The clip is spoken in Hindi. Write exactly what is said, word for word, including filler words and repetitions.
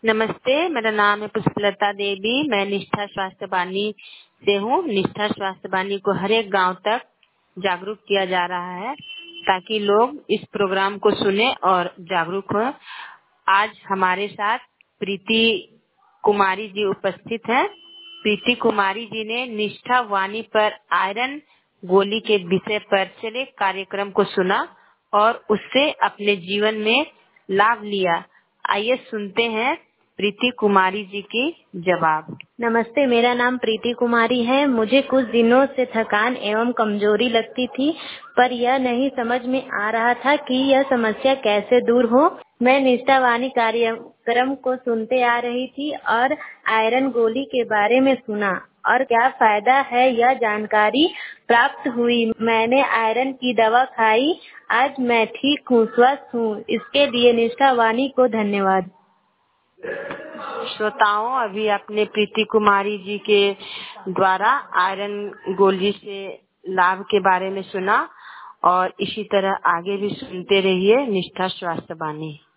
नमस्ते, मेरा नाम है पुष्पलता देवी। मैं निष्ठा स्वास्थ्य वाणी से हूँ। निष्ठा स्वास्थ्य वाणी को हर एक गांव तक जागरूक किया जा रहा है ताकि लोग इस प्रोग्राम को सुने और जागरूक हों। आज हमारे साथ प्रीति कुमारी जी उपस्थित हैं। प्रीति कुमारी जी ने निष्ठा वाणी पर आयरन गोली के विषय पर चले कार्यक्रम को सुना और उससे अपने जीवन में लाभ लिया। आइए सुनते हैं प्रीति कुमारी जी की जवाब। नमस्ते, मेरा नाम प्रीति कुमारी है। मुझे कुछ दिनों से थकान एवं कमजोरी लगती थी, पर यह नहीं समझ में आ रहा था कि यह समस्या कैसे दूर हो। मैं निष्ठा वाणी कार्यक्रम को सुनते आ रही थी और आयरन गोली के बारे में सुना और क्या फायदा है यह जानकारी प्राप्त हुई। मैंने आयरन की दवा खाई, आज मैं ठीक हूँ, स्वस्थ हूँ। इसके लिए निष्ठा वाणी को धन्यवाद। श्रोताओं, अभी आपने प्रीति कुमारी जी के द्वारा आयरन गोली से लाभ के बारे में सुना और इसी तरह आगे भी सुनते रहिए निष्ठा स्वास्थ्य वाणी।